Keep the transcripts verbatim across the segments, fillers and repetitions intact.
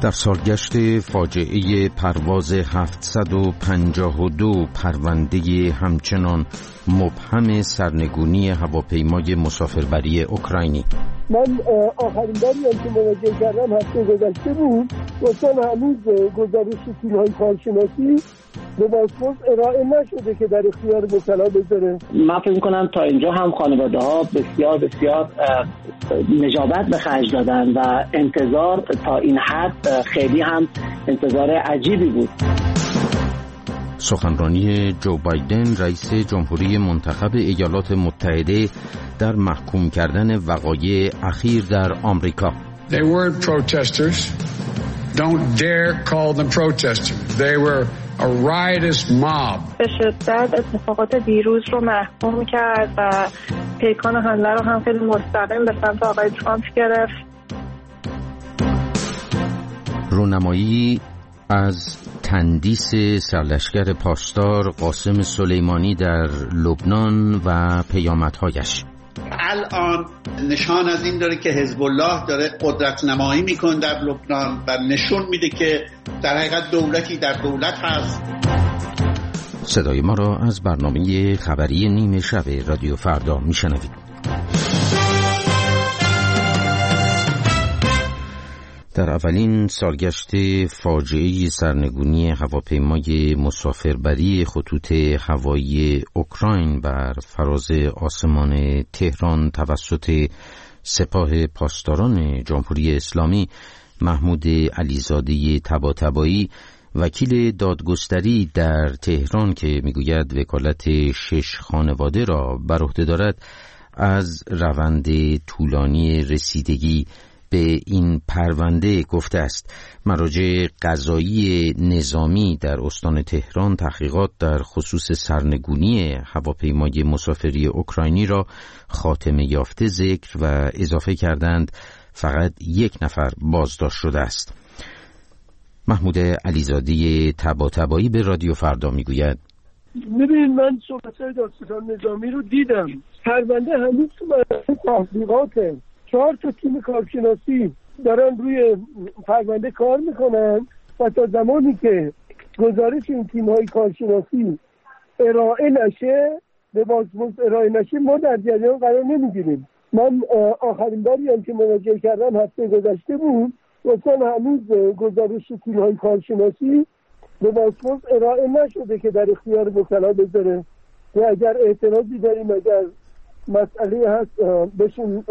در سالگشت فاجعه پرواز هفتصد و پنجاه و دو پرونده همچنان مبهم سرنگونی هواپیمای مسافربری اوکراینی، من آخرین باری که مراجعه کردم هفته گذشته بود. گفتن هنوز گزارش تیم‌های کارشناسی به بازپرس ارائه نشده که در اختیار وکلا بذاره. من فکر می‌کنم تا اینجا هم خانواده‌ها بسیار بسیار نجابت به خرج دادن و انتظار تا این حد خیلی هم انتظار عجیبی بود. سخنرانی جو بایدن رئیس جمهوری منتخب ایالات متحده در محکوم کردن وقایع اخیر در آمریکا. They weren't protesters. Don't dare call them protesters. They were a riotous mob. به شدت اتفاقات دیروز رو محکوم کرد و پیکان حمله رو هم خیلی مستقیم به سمت آقای ترامپ گرفت. رونمایی از تندیس سرلشکر پاسدار قاسم سلیمانی در لبنان و پیامدهایش. الان نشان از این داره که حزب الله داره قدرت نمایی میکنه در لبنان و نشون میده که در حقیقت دولتی در دولت هست. صدای ما را از برنامه خبری نیمه شب رادیو فردا میشنوید. در اولین سالگشت فاجعه سرنگونی هواپیمای مسافربری خطوط هوایی اوکراین بر فراز آسمان تهران توسط سپاه پاسداران جمهوری اسلامی، محمود علیزاده طباطبایی وکیل دادگستری در تهران که میگوید وکالت شش خانواده را بر عهده دارد، از روند طولانی رسیدگی به این پرونده گفته است. مراجع قضایی نظامی در استان تهران تحقیقات در خصوص سرنگونی هواپیمای مسافری اوکراینی را خاتمه یافته ذکر و اضافه کردند فقط یک نفر بازداشت شده است. محمود علیزاده طباطبایی به رادیو فردا میگوید: ببینید، من صحبت‌های دادستان نظامی رو دیدم. پرونده هنوز تو مرحله تحقیقاته. چهار تا تیم کارشناسی دارن روی پرونده کار میکنن و تا زمانی که گزارش این تیم‌های کارشناسی ارائه نشه، به بازپرس ارائه نشه، ما در جریان قرار نمیگیریم. من آخرین باری هم که مراجعه کردم هفته گذشته بود. گفتن هنوز گزارش تیم‌های کارشناسی به بازپرس ارائه نشده که در اختیار وکلا بذاره و اگر اعتراضی داریم، اگر مسئله هست بهشون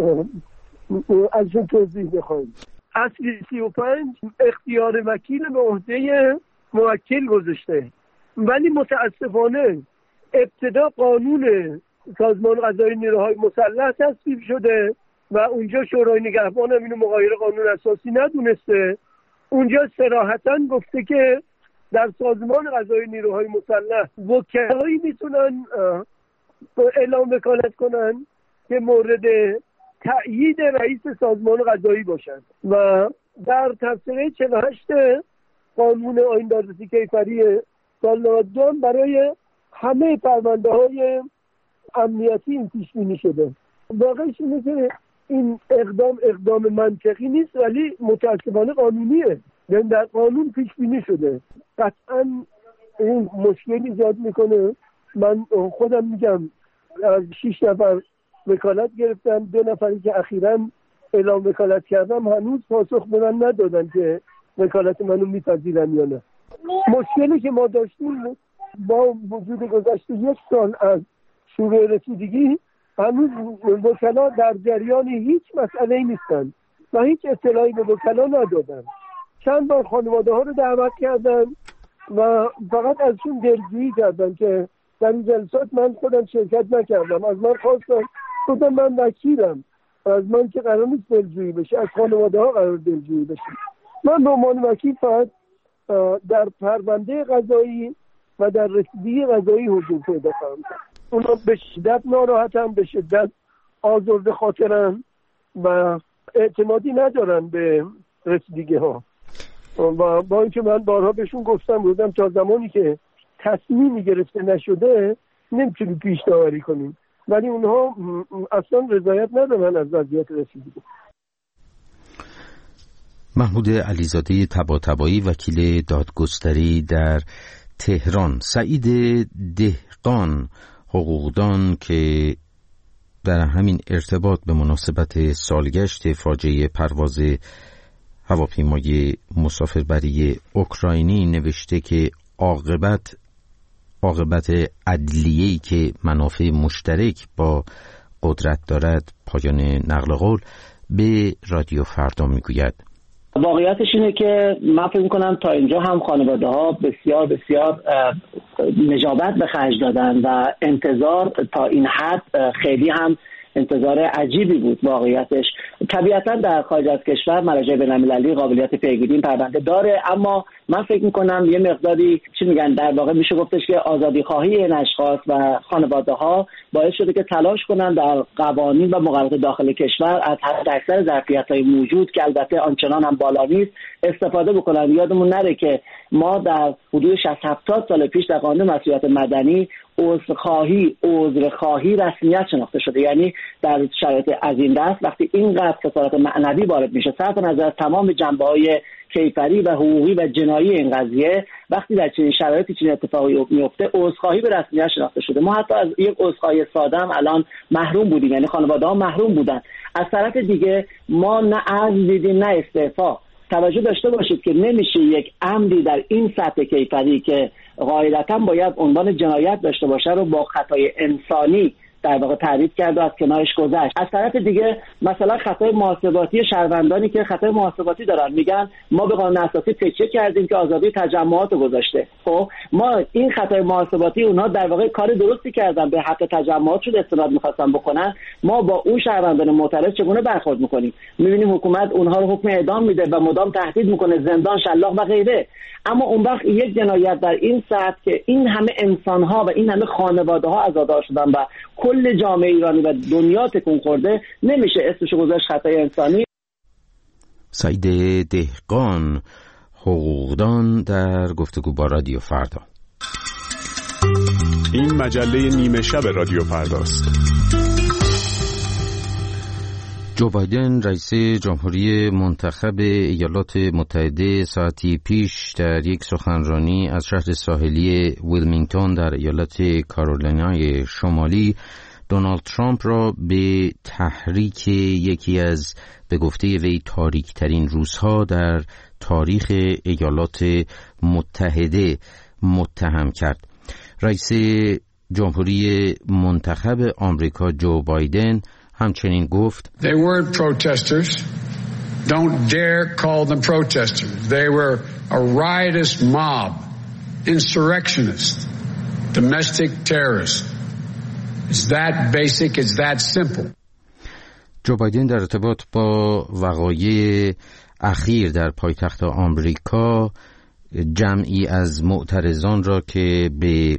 ازشون توضیح بخواهیم. اصل سی و پنج اختیار وکیل به عهده موکل گذاشته، ولی متاسفانه ابتدا قانون سازمان قضایی نیروهای مسلح تصویب شده و اونجا شورای نگهبان هم اینو مغایر قانون اساسی ندونسته. اونجا صراحتاً گفته که در سازمان قضایی نیروهای مسلح وکلایی میتونن اعلام وکالت کنن که مورد تأیید رئیس سازمان قضایی باشند و در تفسیر چهل و هشت قانون آیین دادرسی کیفری سال نود و دو برای همه پرونده های امنیتی این پیش بینی شده. واقعش اینه که این اقدام اقدام منطقی نیست، ولی متاسفانه قانونیه، یعنی در قانون پیش بینی شده. قطعا این مشکل ایجاد میکنه. من خودم میگم از شش نفر وکالت گرفتم، دو نفری که اخیراً اعلام وکالت کردم هنوز پاسخ به من ندادن که وکالت منو میپذیرن یا نه. مشکلی که ما داشتیم با وجود گذشته یک سال از شروع رسیدگی، هنوز وکلا در جریان هیچ مسئله‌ای نیستن و هیچ اطلاعی به وکلا ندادن. چند بار خانواده ها رو دعوت کردن و فقط ازشون دلجویی کردن که در این جلسات من خودم شرکت نکردم. از من خواستن، گفتم من وکیلم، از من که قرار نیست دلجویی بشه، از خانواده ها قرار دلجویی بشه. من به عنوان وکیل فقط در پرونده قضایی و در رسیدگی قضایی حضور پیدا خواهم کرد. اونا به شدت ناراحتن، به شدت آزرده خاطرن و اعتمادی ندارن به رسیدگی ها و با اینکه من بارها بهشون گفتم بودم تا زمانی که تصمیمی گرفته نشده نمیتونیم پیش داوری کنیم، ولی اونها اصلا رضایت ندارن از وضعیت رسیدگی. محمود علیزاده طباطبایی، وکیل دادگستری در تهران. سعید دهقان، حقوقدان، که در همین ارتباط به مناسبت سالگشت فاجعه پرواز هواپیمای مسافربری اوکراینی نوشته که عاقبت عاقبت عدلیه‌ای که منافع مشترک با قدرت دارد پایان نقل قول، به رادیو فردا میگوید. واقعیتش اینه که من فکر می‌کنم تا اینجا هم خانواده‌ها بسیار بسیار نجابت به خرج دادن و انتظار تا این حد خیلی هم انتظار عجیبی بود. واقعیتش طبیعتا در خارج از کشور مراجع بین‌المللی قابلیت پیگیری این پرونده داره، اما من فکر میکنم یه مقداری چی میگن در واقع میشه گفتش که آزادی خواهی این اشخاص و خانواده ها باعث شده که تلاش کنن در قوانین و مقررات داخل کشور از حد اکثر ظرفیت‌های موجود که البته آنچنان هم بالا نیست استفاده بکنن. یادمون نره که ما در حدود شصت هفتاد سال پیش در قانون مسئولیت مدنی عذرخواهی عذرخواهی رسمیت شناخته شده، یعنی در شرایط از این دست وقتی اینقدر خسارت معنوی وارد میشه صرف نظر از تمام جنبه‌های کیفری و حقوقی و جنایی این قضیه، وقتی در چنین شرایطی چنین اتفاقی میفته عذرخواهی به رسمیت شناخته شده. ما حتی از یک عذرخواهی ساده هم الان محروم بودیم، یعنی خانواده‌ها محروم بودن. از طرف دیگه ما نه عزل دیدیم نه استعفا. توجه داشته باشید که نمیشه یک عمدی در این سطح کیفری که قاعدتاً باید عنوان جنایت داشته باشه رو با خطای انسانی در واقع تعریف کرد و از کنارش گذشت. از طرف دیگه مثلا خطای محاسباتی شهروندانی که خطای محاسباتی دارن میگن ما به قانون اساسی تکیه کردیم که آزادی تجمعات رو گذاشته. خب ما این خطای محاسباتی اونها در واقع کار درستی کردن، به حق تجمعات شد استناد می‌خواستن بکنن، ما با اون شهروندان معترض چگونه برخورد می‌کنیم؟ می‌بینیم حکومت اونها رو حکم اعدام میده و مدام تهدید می‌کنه، زندان، شلاق و غیره. اما اون وقت یک جنایت در این سطح که این همه انسان‌ها و این همه خانواده‌ها عزادار شدن و کل جامعه ایرانی و دنیا تکون خورده، نمیشه اسمش گذاشت خطای انسانی. سعید دهقان، حقوقدان، در گفتگو با رادیو فردا. این مجله نیمه شب رادیو فرداست. جو بایدن رئیس جمهوری منتخب ایالات متحده ساعتی پیش در یک سخنرانی از شهر ساحلی ویلمینگتون در ایالت کارولینای شمالی دونالد ترامپ را به تحریک یکی از به گفته وی تاریک‌ترین روزها در تاریخ ایالات متحده متهم کرد. رئیس جمهوری منتخب آمریکا جو بایدن همچنین گفت They weren't protesters. Don't dare call them protesters. They were a riotous mob, insurrectionists, domestic terrorists. It's that basic, it's that simple. جو بایدن در ارتباط با وقایع اخیر در پایتخت آمریکا جمعی از معترضان را که به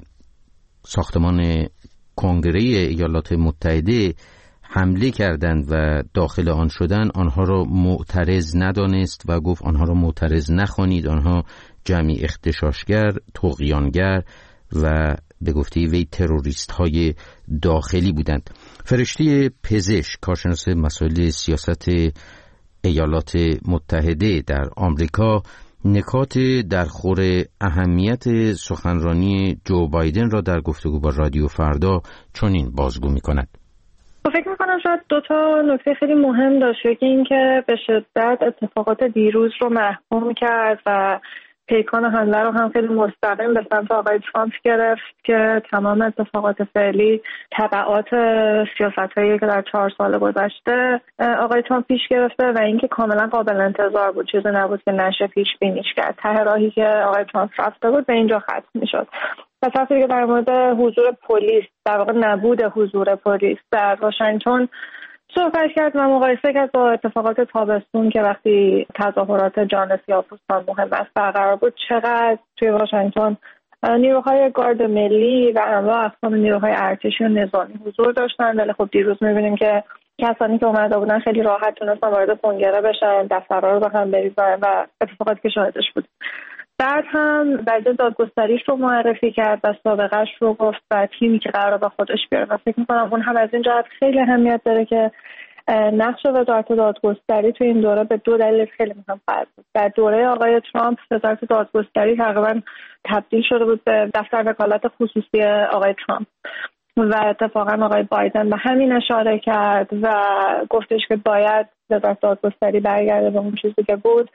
ساختمان کنگره ایالات متحده حمله کردند و داخل آن شدند آنها را معترض ندانست و گفت آنها را معترض نخوانید، آنها جمعی اغتشاشگر، طغیانگر و به گفته وی تروریست های داخلی بودند. فرشته پزشک، کارشناس مسائل سیاست ایالات متحده در آمریکا، نکات در خور اهمیت سخنرانی جو بایدن را در گفتگو با رادیو فردا چنین بازگو می‌کند. فکر میکنم شاید دو تا نکته خیلی مهم داشت. یکی این که به شدت اتفاقات دیروز رو محکوم کرد و پیکان حمله رو هم خیلی مستقیم به سمت آقای ترامپ گرفت که تمام اتفاقات فعلی تبعات سیاست‌هایی که در چهار سال گذشته آقای ترامپ پیش گرفته و اینکه کاملا قابل انتظار بود، چیزی نبود که نشه پیش بینیش کرد. ته راهی که آقای ترامپ رفته بود به اینجا ختم می‌شد. پس وقتی که در مورد حضور پلیس، در واقع نبود حضور پلیس در واشنگتن صحبت کرد و مقایسه کرد با اتفاقات تابستون که وقتی تظاهرات جان سیاه‌پوستان مهم است برقرار بود، چقدر توی واشنگتن نیروهای گارد ملی و انواع اقسام نیروهای ارتشی و نظامی حضور داشتن. ولی خب دیروز می‌بینیم که کسانی که اومده بودن خیلی راحت تونستن وارد کنگره بشن، دفترها رو به هم بریزن و اتفاقاتی که شاهدش بود. بعد هم بعد دادگستریش رو معرفی کرد و سابقه‌اش رو گفت و تیمی که قرار با خودش بیاره و فکر می‌کنم اون هم از این جهت خیلی اهمیت داره که نقش وزارت دادگستری تو این دوره به دو دلیل خیلی مهم خواهد بود. در دوره آقای ترامپ وزارت دادگستری تقریبا تبدیل شده بود به دفتر وکالت خصوصی آقای ترامپ و اتفاقا آقای بایدن به همین اشاره کرد و گفتش که باید وزارت دادگستری برگرده به اون چیزی که بود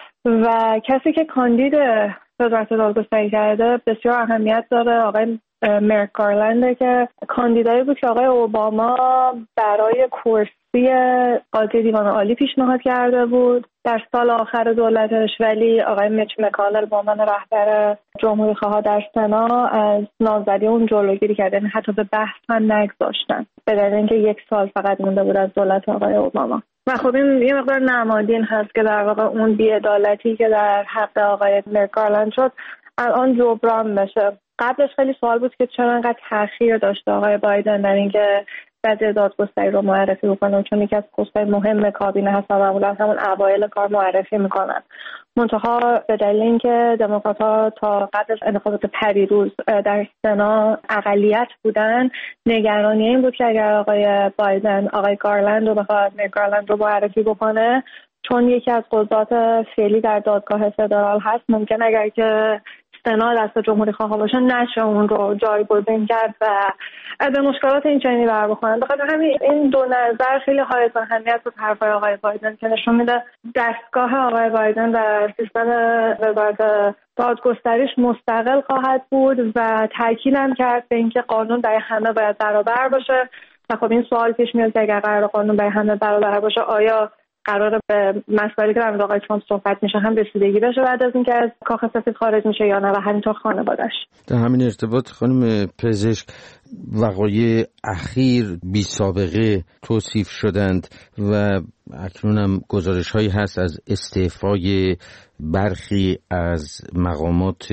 و کسی که کاندید وزارت دادگستری کرده بسیار اهمیت داره. آقای مرک گارلند که کاندیدایی بود که آقای اوباما برای کرسی قاضی دیوان عالی پیشنهاد کرده بود در سال آخر دولتش، ولی آقای میچ مکانل به عنوان رهبر جمهوری خواه در سنا از نامزدی اون جلوگیری کردن، حتی به بحث هم نگذاشتن به دلیل اینکه یک سال فقط مونده بود از دولت آقای اوباما. و خب این یه مقدار نمادین هست که در واقع اون بی‌عدالتی که در حق آقای مرک گارلند شد الان جبران بشه. قبلش خیلی سوال بود که چرا انقدر تأخیر داشته آقای بایدن در اینکه وزیر دادگستری رو معرفی بکنه، چون یکی از پست‌های مهم کابینه هست و معمولا همون اوایل کار معرفی میکنن. منتها به دلیل اینکه دموکرات‌ها تا قبل از انتخابات پریروز در سنا اقلیت بودن، نگرانی این بود که اگر آقای بایدن آقای گارلند رو بخواد مرک گارلند رو معرفی بکنه، چون یکی از قضات فعلی در دادگاه فدرال هست، ممکن اگر که سنا دست جمهوری خواه باشه نشه اون رو جایگزین کرد و به مشکلات این چنینی بر بخورن. بخاطر همین این دو نظر خیلی حائز اهمیت بود حرفای آقای بایدن که نشون میده دستگاه آقای بایدن در سیستم وزارت دادگستریش مستقل خواهد بود و تاکید هم کرد به اینکه قانون برای همه باید برابر باشه. و خب این سوال پیش میاد که اگر قرار قانون برای همه برابر باشه، آیا قراره به مسائلی که در مورد آقای ترامپ صحبت میشه هم رسیدگی بشه بعد از اینکه از کاخ سفید خارج میشه یا نه، و همینطور خانواده‌اش. در همین ارتباط خانم پزشک، وقایع اخیر بی سابقه توصیف شدند و اکنون هم گزارش هایی هست از استعفای برخی از مقامات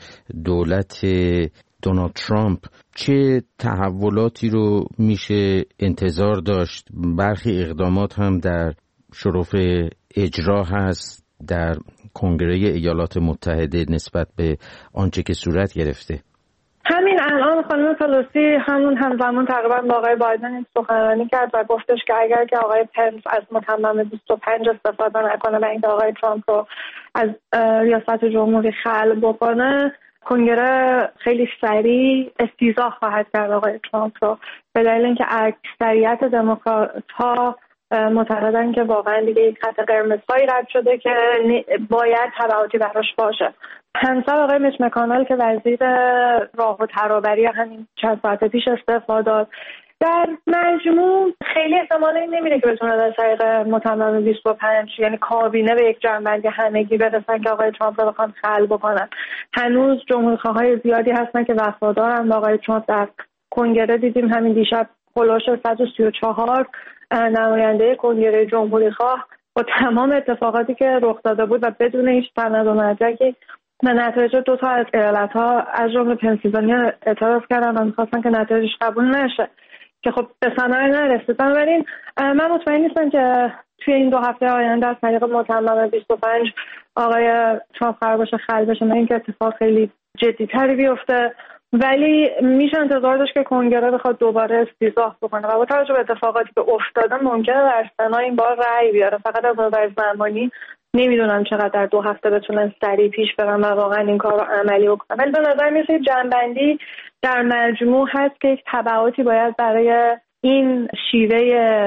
دولت دونالد ترامپ. چه تحولاتی رو میشه انتظار داشت؟ برخی اقدامات هم در شرف اجرا هست در کنگره ایالات متحده نسبت به آنچه که صورت گرفته. همین الان خانم پلوسی همون همزمان تقریبا با آقای بایدن سخنرانی کرد و گفتش که اگر که آقای پنس از متمم بیست و پنج استفاده نکنه و اینکه آقای ترامپ رو از ریاست جمهوری خلع بکنه، کنگره خیلی سریع استیضاح خواهد کرد آقای ترامپ رو، به دلیل اینکه اکثریت دموکرات‌ها معتقدن که واقعا دیگه یک خط قرمزهایی رد شده که باید تبعاتی براش باشه. همسر آقای میچ مکانل که وزیر راه و ترابری همین چند ساعت پیش استعفا داد، در مجموع خیلی احتمال این نمیره که بتونه در طریق متمم بیست و پنج یعنی کابینه به یک جنبندی همگی برسن که آقای ترامپ رو بخوان خلع بکنن. هنوز جمهوری‌خواهای زیادی هستن که وفادارن به آقای ترامپ. در کنگره دیدیم همین دیشب خلاص صد و سی و چهار نماینده کنگره جمهوری خواه با تمام اتفاقاتی که رخ داده بود و بدون هیچ سند و مرجعی به نتایج دو تا از ایالت‌ها از جمله پنسیلوانیا اعتراض کردن و می‌خواستن که نتایجش قبول نشه که خب به ثمر نرسید. بنابراین من مطمئن نیستم که توی این دو هفته آینده از طریق متمم بیست و پنج آقای ترامپ قرار باشه خلع بشه، نه اینکه اتفاق خیلی جدی‌تری بیفته، ولی میشه انتظار داشت که کنگره بخواد دوباره استیضاح بکنه و با توجه به اتفاقاتی که افتاده ممکنه در سنا این بار رأی بیاره. فقط از نظر زمانی نمیدونم چقدر در دو هفته بتونن سریع پیش برن و واقعا این کار رو عملی بکنن، ولی به نظر میاد جنبندی در مجموع هست که یک تبعاتی باید برای این شیوه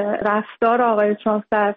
رفتار آقای ترامپ در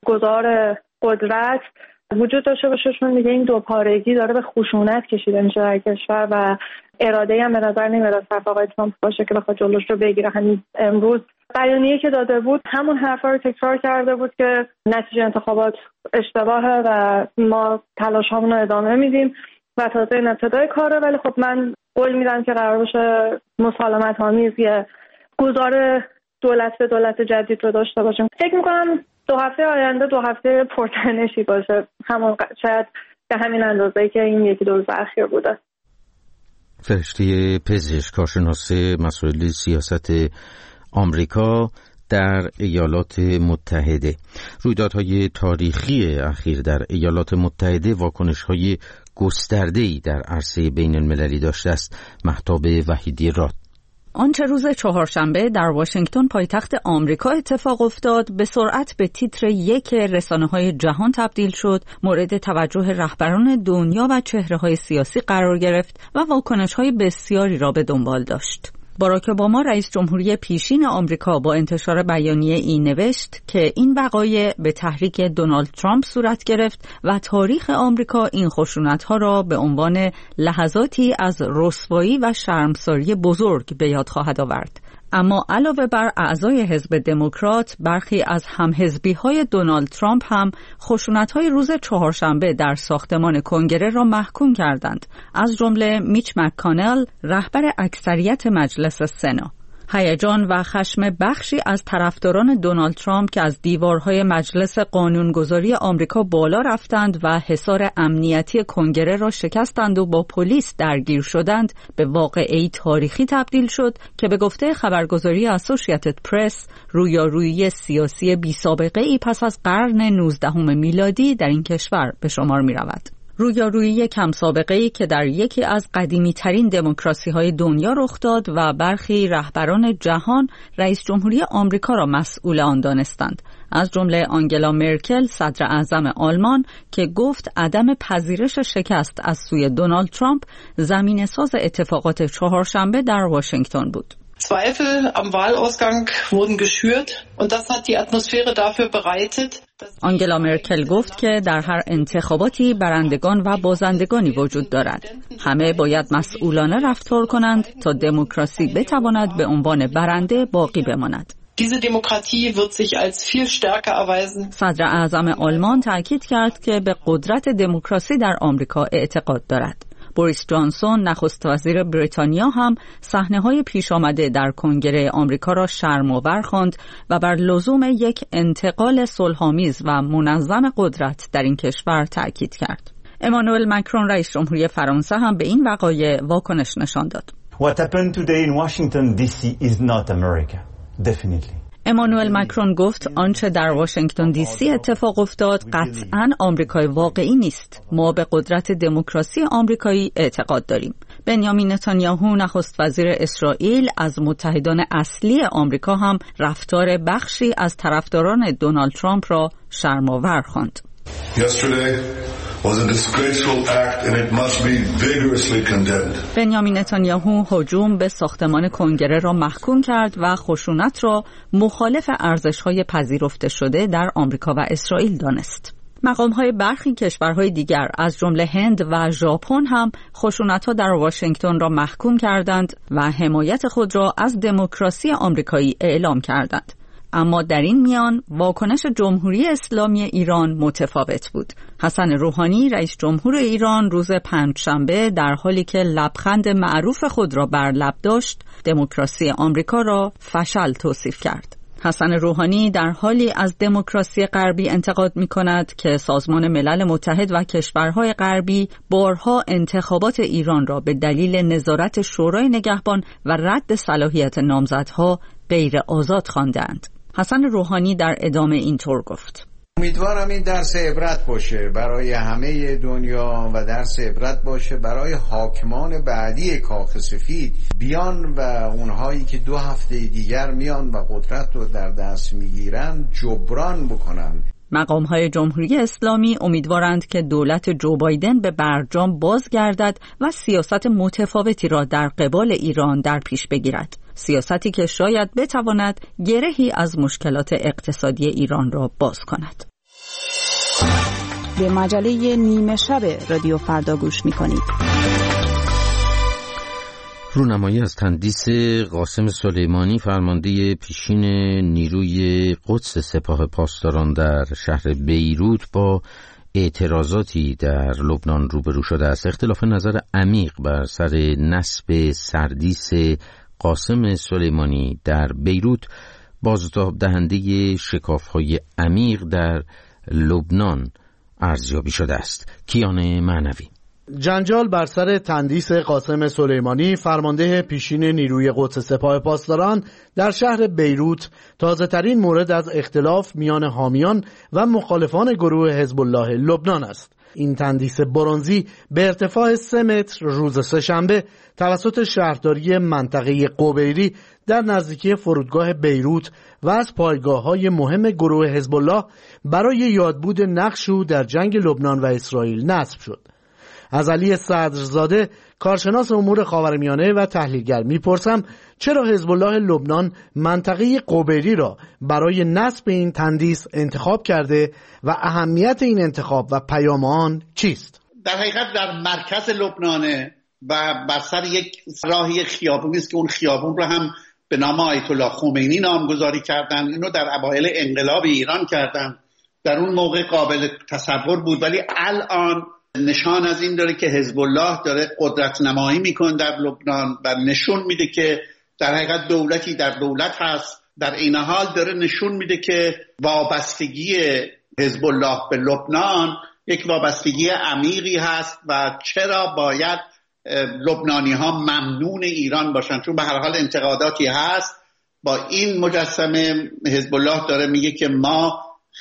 گذار قدرت وجود داشته باشه، چون دیگه این دوپارگی داره به خشونت کشیده میشه در کشور و اراده هم به نظر نمیاد طرف آقای ترامپ باشه که بخواد جلوش رو بگیره. همین امروز بیانیه‌ای که داده بود همون حرفا رو تکرار کرده بود که نتیجه انتخابات اشتباهه و ما تلاشامون رو ادامه میدیم و تازه این ابتدای کاره، ولی خب من قول میدم که قرار باشه مسالمت آمیز یه گذار دولت به دولت جدید رو داشته باشیم. فکر میکنم دو هفته آینده دو هفته پرتنشی باشه، همون شاید به همین اندازه‌ای که این یکی دو روز اخیر بوده. فرشته پزشک، کارشناس مسائل سیاست آمریکا در ایالات متحده. رویدادهای تاریخی اخیر در ایالات متحده واکنش‌های گسترده‌ای در عرصه بین المللی داشته است. مهتاب وحیدی راد. آنچه روز چهارشنبه در واشنگتن پایتخت آمریکا اتفاق افتاد به سرعت به تیتر یک رسانه‌های جهان تبدیل شد، مورد توجه رهبران دنیا و چهره‌های سیاسی قرار گرفت و واکنش‌های بسیاری را به دنبال داشت. باراک اوباما رئیس جمهوری پیشین آمریکا با انتشار بیانیه ای نوشت که این وقایع به تحریک دونالد ترامپ صورت گرفت و تاریخ آمریکا این خشونت‌ها را به عنوان لحظاتی از رسوایی و شرمساری بزرگ به یاد خواهد آورد. اما علاوه بر اعضای حزب دموکرات، برخی از همحزبی‌های دونالد ترامپ هم خشونت‌های روز چهارشنبه در ساختمان کنگره را محکوم کردند، از جمله میچ مک‌کانل، رهبر اکثریت مجلس سنا. هیجان و خشم بخشی از طرفداران دونالد ترامپ که از دیوارهای مجلس قانونگذاری آمریکا بالا رفتند و حصار امنیتی کنگره را شکستند و با پلیس درگیر شدند، به واقعه‌ای تاریخی تبدیل شد که به گفته خبرگزاری اسوسییتد پرس رویارویی سیاسی بی‌سابقه‌ای پس از قرن نوزدهم میلادی در این کشور به شمار می‌رود. رویارویی کم سابقه‌ای که در یکی از قدیمی‌ترین دموکراسی‌های دنیا رخ داد و برخی رهبران جهان رئیس جمهوری آمریکا را مسئول آن دانستند، از جمله آنگلا مرکل صدر اعظم آلمان که گفت عدم پذیرش شکست از سوی دونالد ترامپ زمینه‌ساز اتفاقات چهارشنبه در واشنگتن بود. Zweifel am Wahlausgang wurden geschürt und das hat die Atmosphäre dafür bereitet. آنگلا مرکل گفت که در هر انتخاباتی برندگان و بازندگانی وجود دارد. همه باید مسئولانه رفتار کنند تا دموکراسی بتواند به عنوان برنده باقی بماند. Diese Demokratie wird sich als viel stärker erweisen. صدر اعظم آلمان تاکید کرد که به قدرت دموکراسی در آمریکا اعتقاد دارد. بوریس جانسون نخست وزیر بریتانیا هم صحنه‌های پیش آمده در کنگره آمریکا را شرم‌آور خواند و بر لزوم یک انتقال صلح‌آمیز و منظم قدرت در این کشور تأکید کرد. امانوئل مکرون رئیس جمهوری فرانسه هم به این وقایع واکنش نشان داد. What happened today in Washington دی سی is not America. Definitely. امانوئل مکرون گفت آنچه در واشنگتن دی سی اتفاق افتاد قطعاً آمریکای واقعی نیست. ما به قدرت دموکراسی آمریکایی اعتقاد داریم. بنیامین نتانیاهو نخست وزیر اسرائیل از متحدان اصلی آمریکا هم رفتار بخشی از طرفداران دونالد ترامپ را شرم‌آور خواند. بنیامین نتانیاهو هجوم به ساختمان کنگره را محکوم کرد و خشونت را مخالف ارزش‌های پذیرفته شده در آمریکا و اسرائیل دانست. مقام‌های برخی کشورهای دیگر از جمله هند و ژاپن هم خشونت‌ها در واشنگتن را محکوم کردند و حمایت خود را از دموکراسی آمریکایی اعلام کردند. اما در این میان واکنش جمهوری اسلامی ایران متفاوت بود. حسن روحانی رئیس جمهور ایران روز پنجشنبه در حالی که لبخند معروف خود را بر لب داشت، دموکراسی آمریکا را فشل توصیف کرد. حسن روحانی در حالی از دموکراسی غربی انتقاد می‌کند که سازمان ملل متحد و کشورهای غربی بارها انتخابات ایران را به دلیل نظارت شورای نگهبان و رد صلاحیت نامزدها غیر آزاد خواندند. حسن روحانی در ادامه اینطور گفت: امیدوارم این درس عبرت باشه برای همه دنیا و درس عبرت باشه برای حاکمان بعدی کاخ سفید بیان و اونهایی که دو هفته دیگر میان و قدرت رو در دست میگیرن جبران بکنن. مقام‌های جمهوری اسلامی امیدوارند که دولت جو بایدن به برجام بازگردد و سیاست متفاوتی را در قبال ایران در پیش بگیرد. سیاستی که شاید بتواند گرهی از مشکلات اقتصادی ایران را باز کند. به مجله نیمه شب رادیو فردا گوش می‌کنید. رونمایی از تندیس قاسم سلیمانی فرمانده پیشین نیروی قدس سپاه پاسداران در شهر بیروت با اعتراضاتی در لبنان روبرو شده است. اختلاف نظر عمیق بر سر نصب سردیس قاسم سلیمانی در بیروت بازتاب دهنده شکاف‌های عمیق در لبنان ارزیابی شده است. کیان معنوی. جنجال بر سر تندیس قاسم سلیمانی فرمانده پیشین نیروی قدس سپاه پاسداران در شهر بیروت تازه ترین مورد از اختلاف میان حامیان و مخالفان گروه حزب الله لبنان است. این تندیس برنزی به ارتفاع سه متر روز سه‌شنبه توسط شهرداری منطقه قبیری در نزدیکی فرودگاه بیروت و از پایگاه‌های مهم گروه حزب الله برای یادبود نقش او در جنگ لبنان و اسرائیل نصب شد. از علی صدرزاده، کارشناس امور خاورمیانه و تحلیلگر میپرسم چرا حزب الله لبنان منطقه قبیری را برای نصب این تندیس انتخاب کرده و اهمیت این انتخاب و پیام آن چیست؟ در حقیقت در مرکز لبنانه و بر سر یک راهی خیابونی است که اون خیابون رو هم به نام آیت الله خمینی نامگذاری کردن. اینو در اوایل انقلاب ایران کردن. در اون موقع قابل تصور بود، ولی الان نشان از این داره که حزب الله داره قدرت نمایی میکنه در لبنان و نشون میده که در حقیقت دولتی در دولت هست. در این حال داره نشون میده که وابستگی حزب الله به لبنان یک وابستگی عمیقی هست و چرا باید لبنانی ها ممنون ایران باشن، چون به هر حال انتقاداتی هست. با این مجسمه حزب الله داره میگه که ما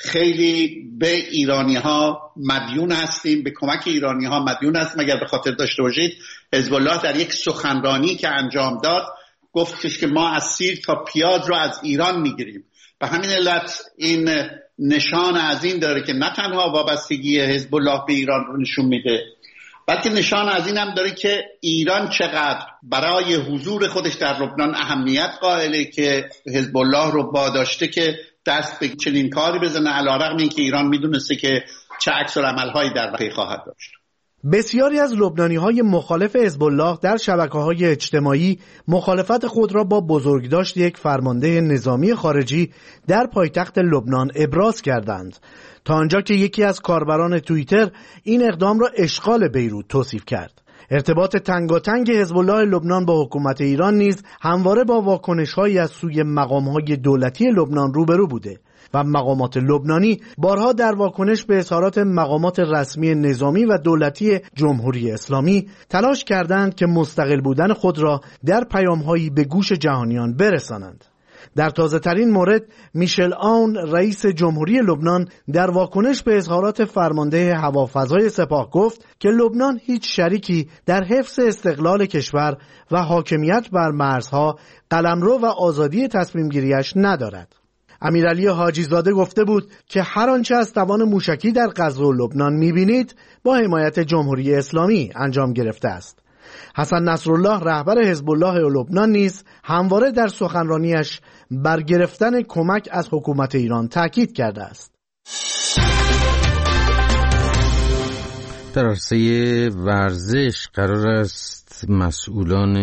خیلی به ایرانی ها مدیون هستیم، به کمک ایرانی ها مدیون هستیم. اگر به خاطر داشته باشید حزب الله در یک سخنرانی که انجام داد گفتش که ما از سیر تا پیاز رو از ایران میگیریم. به همین علت این نشان از این داره که نه تنها وابستگی حزب الله به ایران رو نشون میده، بلکه نشان از این هم داره که ایران چقدر برای حضور خودش در لبنان اهمیت قائله که حزب الله رو واداشته که دست به چنین کاری بزنه، علیرغم اینکه ایران میدونسته که چه عکس‌العمل‌هایی در پی خواهد داشت. بسیاری از لبنانی‌های مخالف حزب الله در شبکه‌های اجتماعی مخالفت خود را با بزرگداشت یک فرمانده نظامی خارجی در پایتخت لبنان ابراز کردند، تا آنجا که یکی از کاربران توییتر این اقدام را اشغال بیروت توصیف کرد. ارتباط تنگاتنگ حزب الله لبنان با حکومت ایران نیز همواره با واکنش‌هایی از سوی مقام‌های دولتی لبنان روبرو بوده و مقامات لبنانی بارها در واکنش به اظهارات مقامات رسمی نظامی و دولتی جمهوری اسلامی تلاش کردند که مستقل بودن خود را در پیام‌هایی به گوش جهانیان برسانند. در تازه ترین مورد میشل آون رئیس جمهوری لبنان در واکنش به اظهارات فرمانده هوافضای سپاه گفت که لبنان هیچ شریکی در حفظ استقلال کشور و حاکمیت بر مرزها، قلمرو و آزادی تصمیم گیریش ندارد. امیرعلی حاجی زاده گفته بود که هر آنچه از توان موشکی در غزه و لبنان می‌بینید با حمایت جمهوری اسلامی انجام گرفته است. حسن نصرالله رهبر حزب الله لبنان نیز همواره در سخنرانیش بر گرفتن کمک از حکومت ایران تاکید کرده است. در عرصه ورزش قرار است مسئولان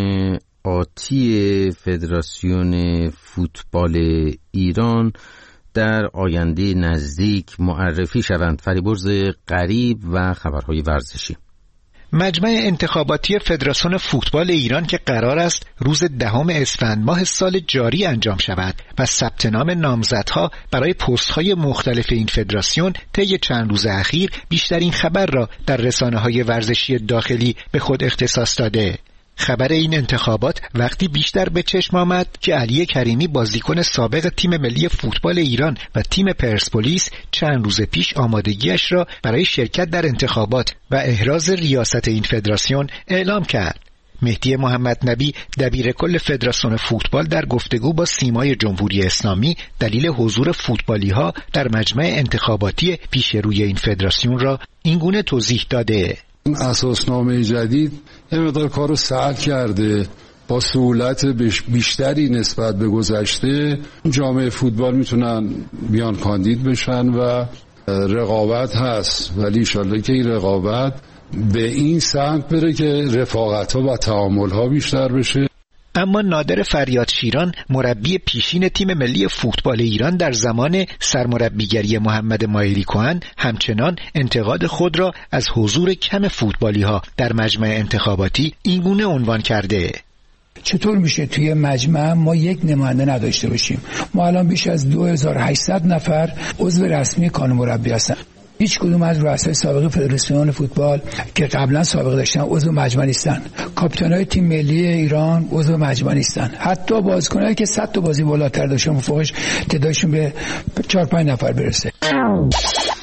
آتی فدراسیون فوتبال ایران در آینده نزدیک معرفی شوند. فریبرز قریب و خبرهای ورزشی. مجمع انتخاباتی فدراسیون فوتبال ایران که قرار است روز دهم اسفند ماه سال جاری انجام شود و ثبت نام نامزدها برای پست‌های مختلف این فدراسیون طی چند روز اخیر بیشترین خبر را در رسانه‌های ورزشی داخلی به خود اختصاص داده. خبر این انتخابات وقتی بیشتر به چشم آمد که علی کریمی بازیکن سابق تیم ملی فوتبال ایران و تیم پرسپولیس چند روز پیش آمادگیش را برای شرکت در انتخابات و احراز ریاست این فدراسیون اعلام کرد. مهدی محمد نبی دبیر کل فدراسیون فوتبال در گفتگو با سیمای جمهوری اسلامی دلیل حضور فوتبالی ها در مجمع انتخاباتی پیش روی این فدراسیون را اینگونه توضیح داده: اساسنامه جدید یه مقدار کارو سهل کرده، با سهولت بیشتری نسبت به گذشته جامعه فوتبال میتونن بیان کاندید بشن و رقابت هست، ولی انشالله که این رقابت به این سمت بره که رفاقت ها و تعامل ها بیشتر بشه. اما نادر فریاد شیران مربی پیشین تیم ملی فوتبال ایران در زمان سرمربیگری محمد مایلی کهن همچنان انتقاد خود را از حضور کم فوتبالی ها در مجمع انتخاباتی اینگونه عنوان کرده: چطور میشه توی مجمع ما یک نماینده نداشته باشیم؟ ما الان بیش از دو هزار و هشتصد نفر عضو رسمی کان مربی هستن. هیچ کدوم از رؤسای سابق فدراسیون فوتبال که قبلا سابقه داشتن عضو مجمع نیستن. کاپیتان‌های تیم ملی ایران عضو مجمع نیستن. حتی بازیکنایی که صد تا بازی بالاتر داشتن فوقش تعدادشون به چهار پنج نفر برسه.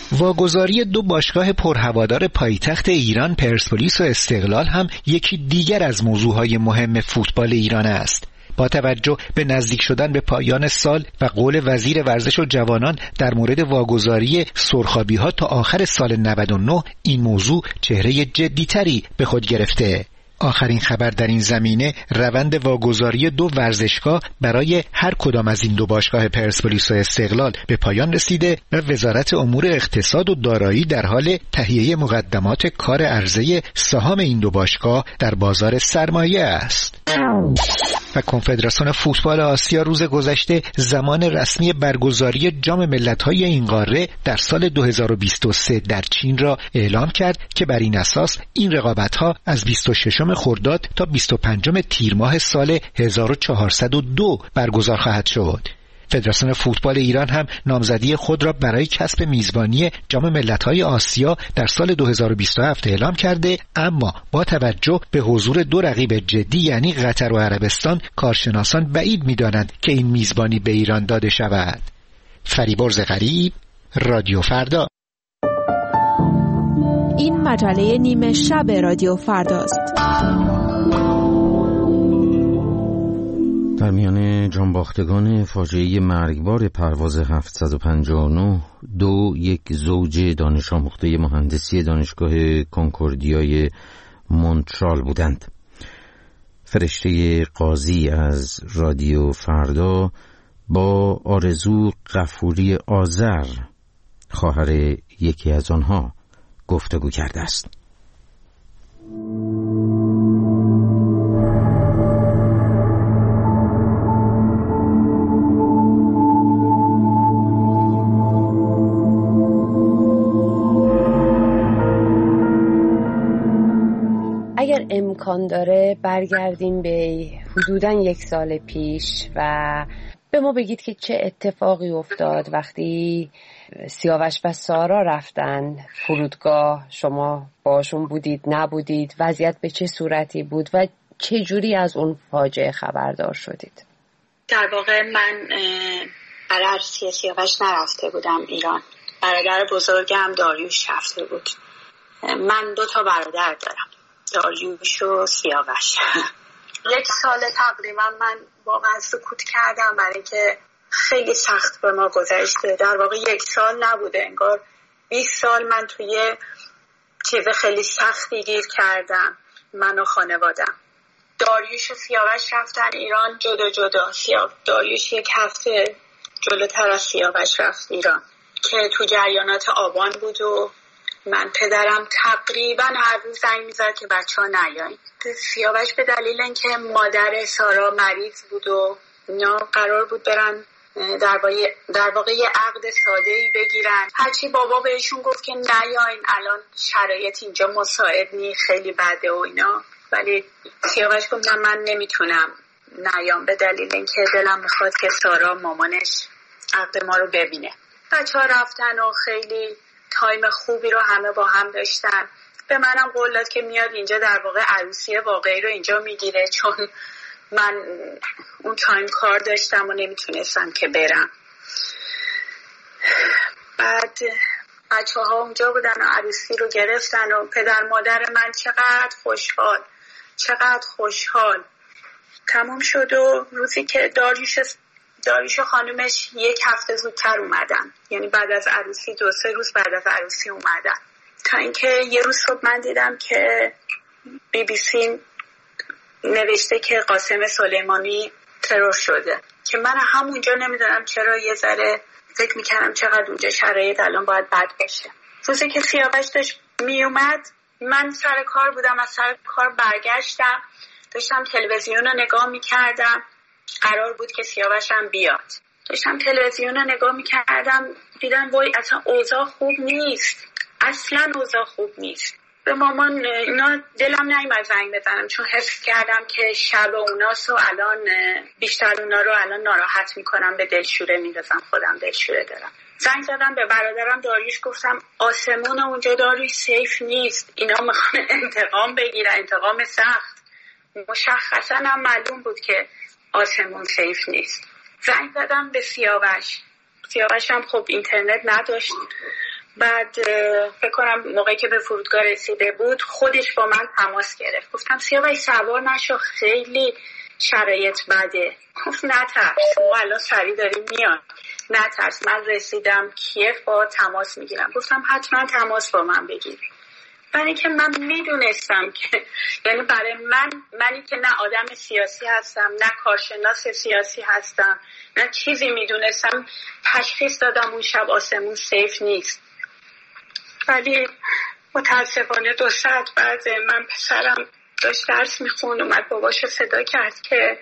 واگذاری دو باشگاه پرهوادار پایتخت ایران پرسپولیس و استقلال هم یکی دیگر از موضوعهای مهم فوتبال ایران است. با توجه به نزدیک شدن به پایان سال و قول وزیر ورزش و جوانان در مورد واگذاری سرخابی‌ها تا آخر سال نود و نه، این موضوع چهره جدی‌تری به خود گرفته. آخرین خبر در این زمینه روند واگذاری دو ورزشگاه برای هر کدام از این دو باشگاه پرسپولیس و استقلال به پایان رسیده و وزارت امور اقتصاد و دارایی در حال تهیه مقدمات کار عرضه سهام این دو باشگاه در بازار سرمایه است. و کنفدراسیون فوتبال آسیا روز گذشته زمان رسمی برگزاری جام ملت‌های این قاره در سال دو هزار و بیست و سه در چین را اعلام کرد که بر این اساس این رقابت‌ها از بیست و ششم خرداد تا بیست و پنجم تیر ماه سال هزار و چهارصد و دو برگزار خواهد شد. فدراسیون فوتبال ایران هم نامزدی خود را برای کسب میزبانی جام ملت‌های آسیا در سال دو هزار و بیست و هفت اعلام کرده، اما با توجه به حضور دو رقیب جدی یعنی قطر و عربستان، کارشناسان بعید می‌دانند که این میزبانی به ایران داده شود. فریبرز غریب، رادیو فردا. این مجله نیمه شب رادیو فرداست. در میان جانباختگان فاجعه مرگبار پرواز هفتصد و پنجاه و نه دو یک زوج دانش آموخته مهندسی دانشگاه کنکوردیای مونترال بودند. فرشته قاضی از رادیو فردا با آرزو غفوری آذر، خواهر یکی از آنها، گفتگو کرده است. اگر امکان داره برگردیم به حدوداً یک سال پیش و به ما بگید که چه اتفاقی افتاد وقتی سیاوش و سارا رفتن فرودگاه، شما باشون بودید نبودید، وضعیت به چه صورتی بود و چه جوری از اون فاجعه خبردار شدید؟ در واقع من برای عروسی سیاوش نرفته بودم ایران، برادر بزرگم داریوش رفته بود. من دو تا برادر دارم، داریوش و سیاوش. یک سال تقریبا من واقعا سکوت کردم برای که خیلی سخت به ما گذشته. در واقع یک سال نبوده، انگار بیست سال من توی چیز خیلی سختی گیر کردم، من و خانوادم. داریوش و سیاوش رفتن ایران جدا جدا. سیاوش داریوش یک هفته جلوتر از سیاوش رفت ایران که تو جریانات آبان بود و من پدرم تقریبا هر روز زنگ میزد که بچه ها نیاین. سیاوش به دلیل اینکه مادر سارا مریض بود و اینا قرار بود برن در, در واقع یه عقد ساده‌ای بگیرن. هرچی بابا بهشون گفت که نیاین، الان شرایط اینجا مساعد نی، خیلی بده و اینا، ولی سیاوش گفت نه من نمیتونم نیام به دلیل اینکه دلم میخواد که سارا مامانش عقد ما رو ببینه. بچه ها رفتن و خیلی تایم خوبی رو همه با هم داشتن. به منم قول داد که میاد اینجا در واقع عروسی واقعی رو اینجا میگیره، چون من اون تایم کار داشتم و نمیتونستم که برم. بعد بچه ها اونجا بودن و عروسی رو گرفتن و پدر مادر من چقدر خوشحال چقدر خوشحال تموم شد. و روزی که داریوش داریوش و خانومش یک هفته زودتر اومدن، یعنی بعد از عروسی دو سه روز بعد از عروسی اومدن، تا اینکه یه روز صبح من دیدم که بی بی سی نوشته که قاسم سلیمانی ترور شده، که من همونجا نمیدونم چرا یه ذره فکر میکردم چقدر اونجا شرایط الان باید بد بشه. روزی که سیاوش داشت میومد من سر کار بودم، از سر کار برگشتم داشتم تلویزیون رو نگاه میکردم، قرار بود که سیاوشم بیاد. داشتم تلویزیون رو نگاه میکردم دیدم وای اصلا اوضاع خوب نیست، اصلا اوضاع خوب نیست. به مامان اینا دلم نیومد زنگ بزنم، چون حس کردم که شب اوناست و الان بیشتر اونا رو الان ناراحت میکنم، به دلشوره میندازم، خودم دلشوره دارم. زنگ زدم به برادرم داریوش، گفتم آسمون اونجا داریوش سیف نیست، اینا میخوان انتقام بگیرن، انتقام سخت. مشخصا هم معلوم بود که آسمون سیف نیست. زنگ زدم به سیاوش، سیاوش هم خب اینترنت نداشت، بعد فکر کنم موقعی که به فرودگاه رسیده بود خودش با من تماس گرفت. گفتم سیاوش سوار نشو، خیلی شرایط بده. گفت نترس، ما الان سریع داریم میان، نترس، من رسیدم کیف با تماس میگیرم. گفتم حتما تماس با من بگیر، برای اینکه من میدونستم که یعنی برای من منی که نه آدم سیاسی هستم نه کارشناس سیاسی هستم نه چیزی میدونستم، تشخیص دادم اون شب آسمون سیف نیست. ولی متاسفانه دو ساعت بعد من پسرم داشت درس میخوند، اومد باباشو صدا کرد که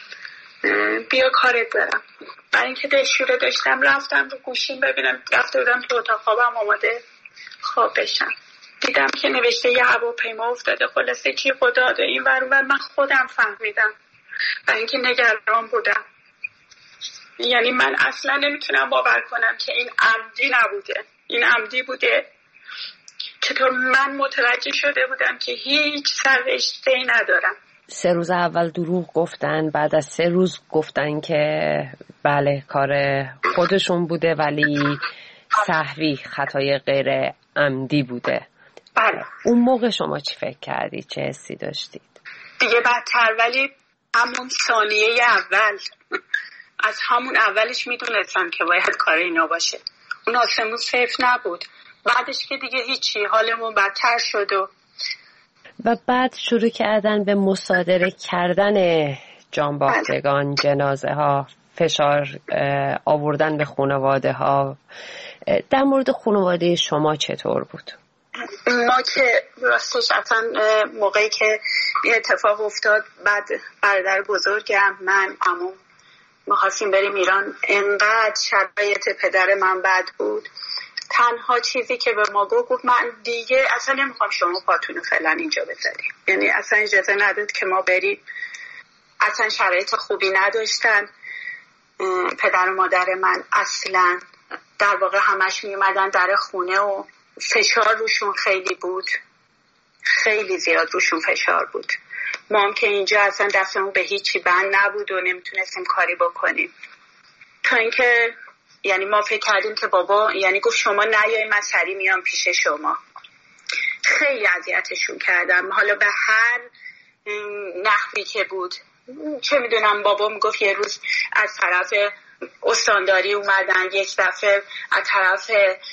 بیا کارت دارم. برای اینکه دلشوره داشتم رفتم رو گوشیم ببینم، رفته بودم تو اتاق خوابم آماده خواب بشم، دیدم که نوشته یه هواپیما افتاده. خلاصه چی خدا داده این ور اون ور، من خودم فهمیدم برای اینکه نگران بودم. یعنی من اصلا نمیتونم باور کنم که این عمدی نبوده، این عمدی بوده. چطور من متوجه شده بودم که هیچ سررشته‌ای ندارم. سه روز اول دروغ گفتن، بعد از سه روز گفتن که بله کار خودشون بوده ولی سهوی، خطای غیر عمدی بوده. بله. اون موقع شما چی فکر کردید؟ چه حسی داشتید؟ دیگه بدتر، ولی همون ثانیه اول از همون اولش میدونستم که باید کار اینا باشه. اون آسمون سیف نبود، بعدش که دیگه هیچی، حالمون بدتر شد. و و بعد شروع کردن به مصادره کردن جانباختگان، جنازه ها، فشار آوردن به خانواده ها. در مورد خانواده شما چطور بود؟ ما که راستش اصلا موقعی که این اتفاق افتاد، بعد برادر بزرگم من عموم می‌خواستیم بریم ایران، انقدر شرایط پدر من بد بود. تنها چیزی که به ما گفت گفت من دیگه اصلا نمیخوام شما پاتونو فعلا اینجا بذاریم، یعنی اصلا اجازه نداد که ما بریم. اصلا شرایط خوبی نداشتن پدر و مادر من اصلا، در واقع همش میومدن در خونه و فشار روشون خیلی بود، خیلی زیاد روشون فشار بود. ما هم که اینجا اصلا دستمون به هیچی بند نبود و نمیتونستیم کاری بکنیم، تا اینکه یعنی ما فکر کردیم که بابا یعنی گفت شما نیایی من سری میام پیش شما. خیلی اذیتشون کردم، حالا به هر نحوی که بود. چه میدونم بابا میگفت یه روز از طرف استانداری اومدن، یک دفعه از طرف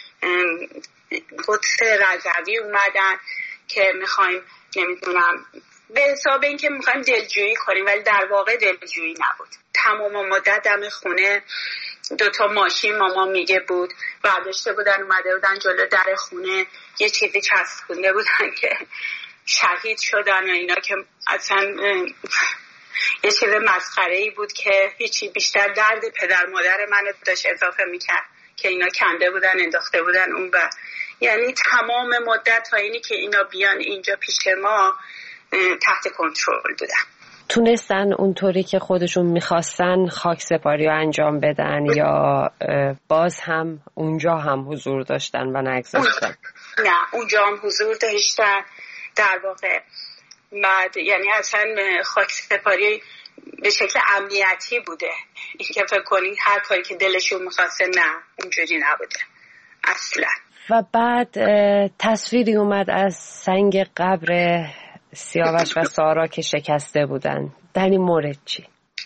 قدس رضوی اومدن که میخوایم نمیدونم به حساب این که میخوایم دلجویی کنیم، ولی در واقع دلجویی نبود. تمام مدت دم خونه دوتا ماشین ماما میگه بود برداشته بودن اومده بودن جلو در خونه، یه چیزی چسبونده بودن که شهید شدن و اینا، که اصلا یه چیز مسخره‌ای بود که هیچی بیشتر درد پدر مادر منو داشت اضافه میکرد که اینا کنده بودن انداخته بودن اون. و یعنی تمام مدت تا اینی که اینا بیان اینجا پیش ما تحت کنترل بودن. تونستن اونطوری که خودشون میخواستن خاک سپاری رو انجام بدن یا باز هم اونجا هم حضور داشتن و نگذاشتن؟ نه اونجا هم حضور داشتن در واقع. بعد یعنی اصلا خاک سپاری به شکل امنیتی بوده، این که فکر کنین هر کاری که دلشون میخواسته، نه اونجوری نبوده اصلا. و بعد تصویری اومد از سنگ قبر سیاوش و سارا که شکسته بودن، در این مورد چی؟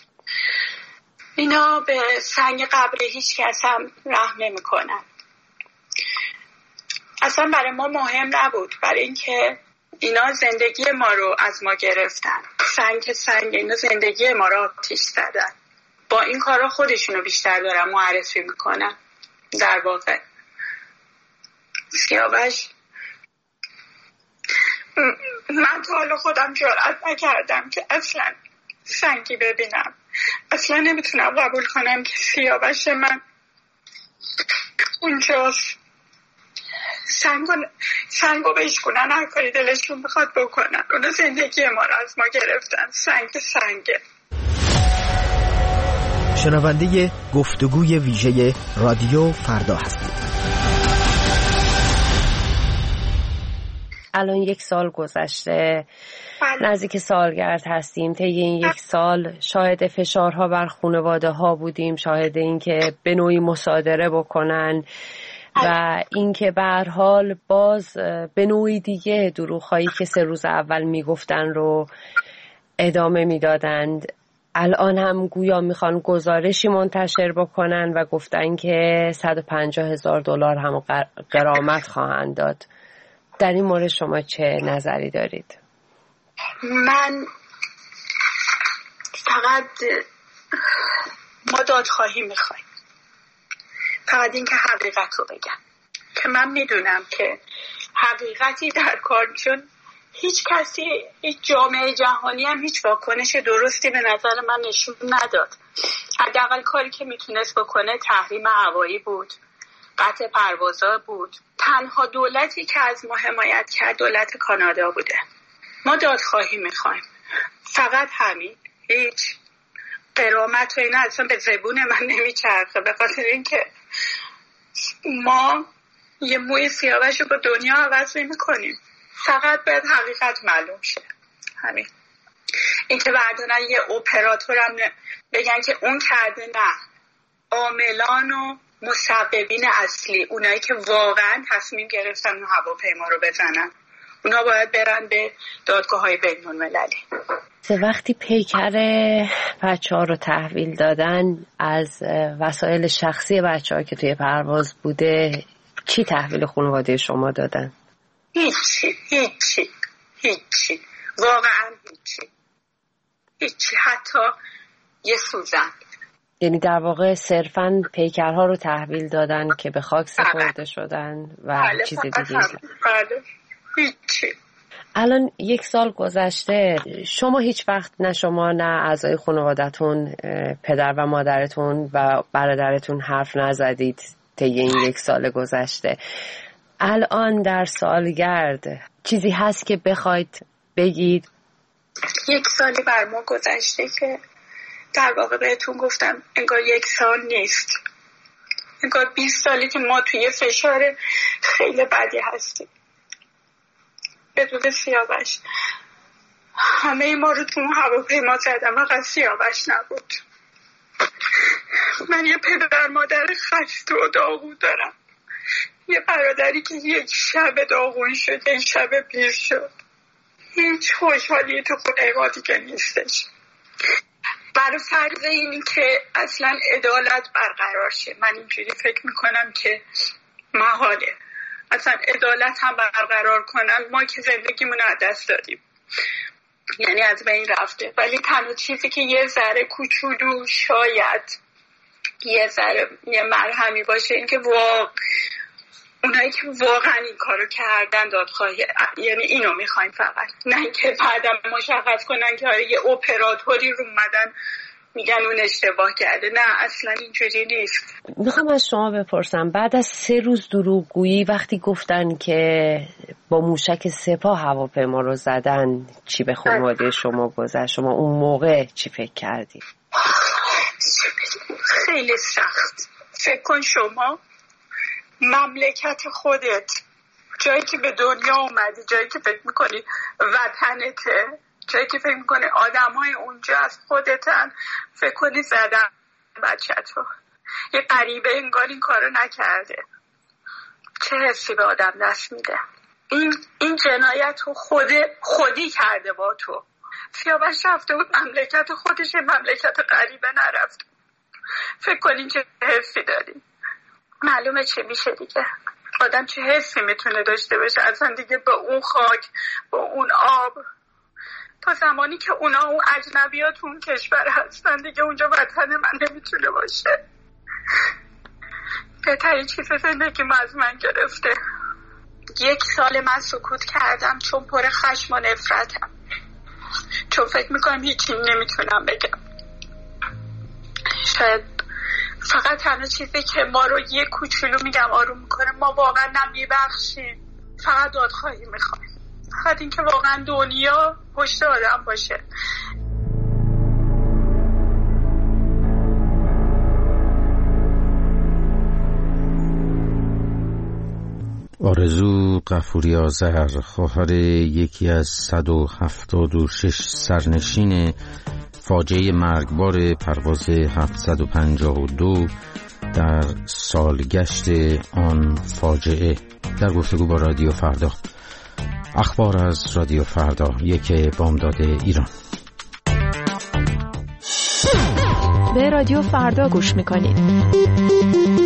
اینا به سنگ قبر هیچ کس هم رحم نمی کنن. اصلا برای ما مهم نبود، برای اینکه اینا زندگی ما رو از ما گرفتن. سنگ سنگ اینا زندگی ما رو آتیش زدن. با این کارا خودشونو بیشتر دارن معرفی میکنن. در واقع سیاوش، من تا حالا خودم جرئت نکردم که اصلا سنگی ببینم. اصلا نمیتونم قبول کنم که سیاوش من اونجاست. سنگو سنگو بشکنن، هر کاری دلشون بخواد بکنن. اونا زندگی ما رو از ما گرفتن. سنگ سنگه. شنونده گفتگوی ویژه رادیو فردا هستید. الان یک سال گذشته، نزدیک سالگرد هستیم. طی این یک سال شاهد فشارها بر خانواده ها بودیم، شاهد این که به نوعی مصادره بکنن. و اینکه به هر حال باز به نوعی دیگه دروغ‌هایی که سه روز اول میگفتن رو ادامه میدادند. الان هم گویا میخوان گزارشی منتشر بکنن و گفتن که صد و پنجاه هزار دلار هم غرامت خواهند داد. در این مورد شما چه نظری دارید؟ من فقط ما دادخواهی میخوایم، فقط این که حقیقت رو بگم که من میدونم که حقیقتی در کار، چون هیچ کسی، هیچ جامعه جهانی هم هیچ واکنش درستی به نظر من نشون نداد. حداقل کاری که میتونست بکنه تحریم هوایی بود، قطع پروازها بود. تنها دولتی که از ما حمایت کرد دولت کانادا بوده. ما دادخواهی میخوایم، فقط همین. هیچ غرامت و اینا اصلا به زبون من نمیچرخه، به خاطر اینکه ما یه موی سیاوش رو با دنیا عوض نمی‌کنیم. فقط باید حقیقت معلوم شه، همین. این که بردارن یه اپراتور هم بگن که اون کرده، نه، عاملان و مسببین اصلی، اونایی که واقعا تصمیم گرفتن اون هواپیما رو بزنن، اونا باید برن به دادگاه‌های بین‌المللی. وقتی پیکر بچه ها رو تحویل دادن، از وسایل شخصی بچه ها که توی پرواز بوده چی تحویل خانواده شما دادن؟ هیچی هیچی هیچی واقعا هیچی هیچی حتی یه سوزن. یعنی در واقع صرفاً پیکرها رو تحویل دادن که به خاک سپرده شدن و بله چیز دیگه. بله هیچی. الان یک سال گذشته، شما هیچ وقت، نه شما نه اعضای خانوادتون، پدر و مادرتون و برادرتون حرف نزدید طی این یک سال گذشته. الان در سالگرد چیزی هست که بخواید بگید؟ یک سالی بر ما گذشته که در واقع بهتون گفتم انگار یک سال نیست، انگار بیست سالی که ما توی فشار خیلی بدی هستیم بدون سیاوش. همه ما رو تو هواپیما زدن، فقط سیاوش نبود. من یه پدر مادر خسته و داغون دارم، یه برادری که یک شب داغون شد، یک شب پیر شد. هیچ خوشحالی تو خونه ما دیگه نیستش. برای فرض این که اصلا عدالت برقرار شه، من اینجوری فکر میکنم که محاله اصلا عدالت هم برقرار کنن. ما که زندگیمون رو دست دادیم، یعنی از بین رفته، ولی تنها چیزی که یه ذره کوچولو شاید یه ذره یه مرهمی باشه این که واقع اونایی که واقعا این کارو کردن دادخواهی، یعنی اینو میخوایم فقط، نه اینکه بعدم مشخص کنن که یه اپراتوری رو اومدن میگن اون اشتباه کرده. نه اصلا اینجوری نیست. میخوام از شما بپرسم، بعد از سه روز دروغگویی وقتی گفتن که با موشک سپاه هواپیما رو زدن، چی به خانواده شما گذشت؟ شما اون موقع چی فکر کردید؟ خیلی سخت. فکر کن شما مملکت خودت، جایی که به دنیا اومدی، جایی که فکر میکنی وطنته، جایی که فکر میکنی آدم های اونجا از خودتن، فکر کنی زدن بچت رو. یه غریبه انگار این کارو نکرده. چه حسی به آدم دست میده؟ این این جنایت رو خود خودی کرده با تو. سیاوش رفته بود مملکت خودش، مملکت غریبه نرفت. فکر کنین چه حسی داری؟ معلومه چه میشه دیگه. آدم چه حسی میتونه داشته باشه اصلا دیگه با اون خاک، با اون آب، تا زمانی که اونا اون اجنبیات تو اون کشور هستن دیگه اونجا وطن من نمیتونه باشه. بهترین چیز زندگیم از من گرفته. یک سال من سکوت کردم چون پر خشم و نفرتم، چون فکر میکنم هیچی نمیتونم بگم. شاید فقط تنها چیزی که ما رو یه کوچولو میگم آروم میکنه، ما واقعا نمیبخشیم، فقط دادخواهی میخوایم، فقط اینکه واقعا دنیا پشت آدم باشه. آرزو غفوری آذر، خواهر یکی از صد و هفتاد و شش سرنشین فاجعه مرگبار پرواز هفتصد و پنجاه و دو در سالگشت آن فاجعه در گفتگو با رادیو فردا. اخبار از رادیو فردا، یک بامداد ایران. به رادیو فردا گوش میکنید.